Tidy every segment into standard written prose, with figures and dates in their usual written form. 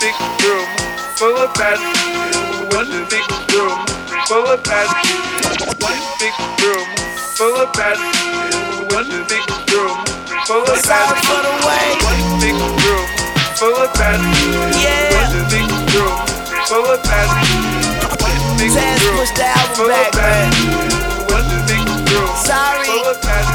big room full of bad. One big room full of bad. One big room full of bad. One big room full of bad. For the way. One big room full of bad. Yeah. One big room full of bad. One big Taz room pushed the album full back, of bad. man. One big room Sorry. full of bad.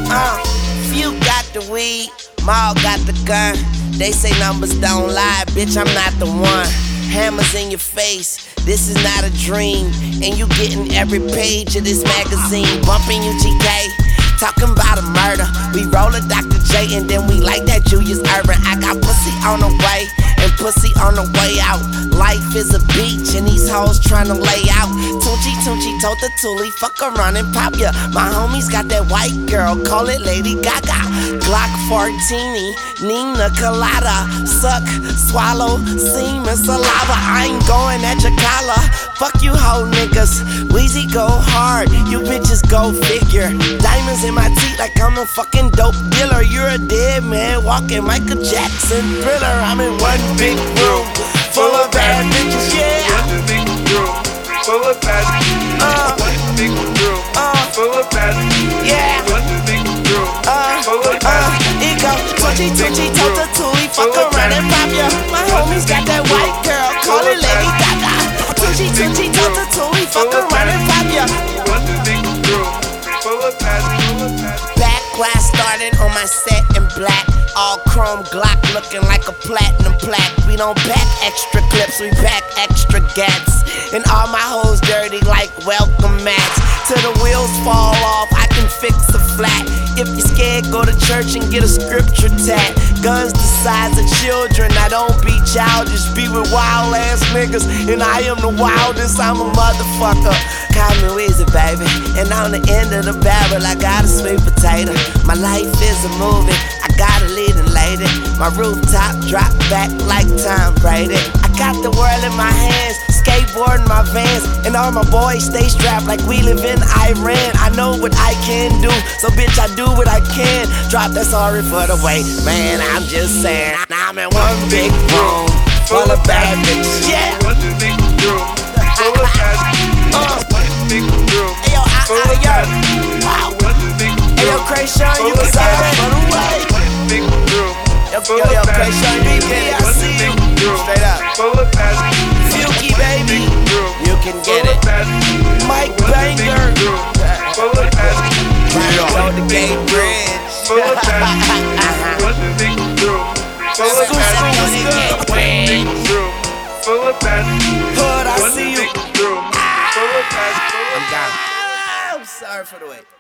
Few got the weed, Maul got the gun. They say numbers don't lie, bitch, I'm not the one. Hammers in your face, this is not a dream. And you getting every page of this magazine. Bumping UGK, talking about a murder. We roll a Dr. J and then we like that Julius Urban. I got pussy on the way and pussy on the way out. Life is a beach and these hoes tryna lay out. Tunchi told the Thule, fuck around and pop ya. My homies got that white girl, call it Lady Gaga. Glock 14, Nina Colada. Suck, swallow, semen, saliva. I ain't going at your collar. Fuck you hoe niggas, Weezy go hard, you bitches go figure. Diamonds in my teeth like I'm a fucking dope dealer. You're a dead man walking Michael Jackson Thriller. I'm in one big room full of bad bitches, yeah. One big room full of bad. One big room full of bad. Yeah. One big room full of bad. It go Tunchi told the Thule, fuck around and pop ya. My homies got that white girl, call it Lady Gaga. Tunchi told the Thule, fuck around and pop ya. One big room full of bad. Back where I started on my set in black. All chrome Glock looking like a platinum plaque. We don't pack extra clips, we pack extra gats. And all my hoes dirty like welcome mats. Till the wheels fall off, I can fix a flat. If you're scared, go to church and get a scripture tat. Guns the size of children, I don't be childish. Be with wild ass niggas, and I am the wildest, I'm a motherfucker. Call me Weezy, baby, and on the end of the barrel, I got a sweet potato. My life is a movie, I got a leading lady. My rooftop drop back like Tom Brady. I got the world in my hands, skateboard in my Vans, and all my boys stay strapped like we live in Iran. I know what I can do, so bitch, I do what I can. Drop that sorry for the wait, man, I'm just saying. Now I'm in one big room full of bad bitches, yeah. One big room full of bad. One big room full of bad. One big room. Yo, Krayshawn, you can say that for the way. One big room full Yo, of bad. Krayshawn, you get it, I One see you. big room Straight up. full of bad. Silky, baby, you can get Full it. of bad. Mike One big Banger, room full of bad. on the gate bridge. Full of bad. One big room full of bad. One big room full of bad. Hood, I One see you. big room full of bad. I'm down. I'm sorry for the wait.